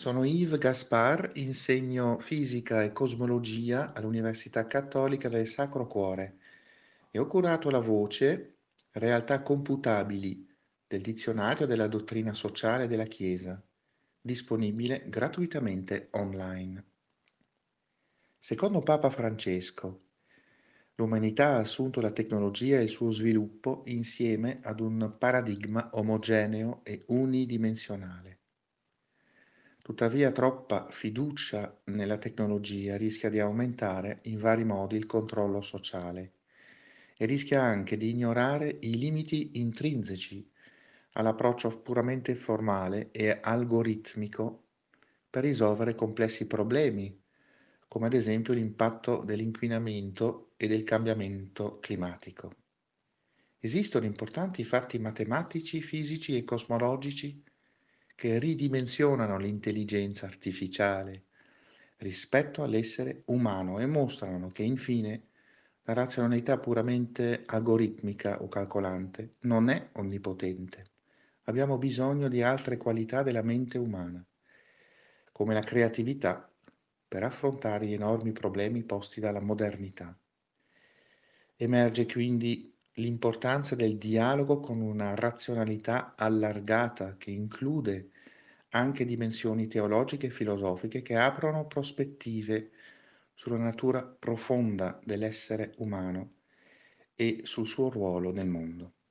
Sono Yves Gaspar, insegno fisica e cosmologia all'Università Cattolica del Sacro Cuore e ho curato la voce Realtà computabili del Dizionario della dottrina sociale della Chiesa, disponibile gratuitamente online. Secondo Papa Francesco, l'umanità ha assunto la tecnologia e il suo sviluppo insieme ad un paradigma omogeneo e unidimensionale. Tuttavia troppa fiducia nella tecnologia rischia di aumentare in vari modi il controllo sociale e rischia anche di ignorare i limiti intrinseci all'approccio puramente formale e algoritmico per risolvere complessi problemi, come ad esempio l'impatto dell'inquinamento e del cambiamento climatico. Esistono importanti fatti matematici, fisici e cosmologici che ridimensionano l'intelligenza artificiale rispetto all'essere umano e mostrano che infine la razionalità puramente algoritmica o calcolante non è onnipotente. Abbiamo bisogno di altre qualità della mente umana, come la creatività, per affrontare gli enormi problemi posti dalla modernità. Emerge quindi l'importanza del dialogo con una razionalità allargata che include anche dimensioni teologiche e filosofiche che aprono prospettive sulla natura profonda dell'essere umano e sul suo ruolo nel mondo.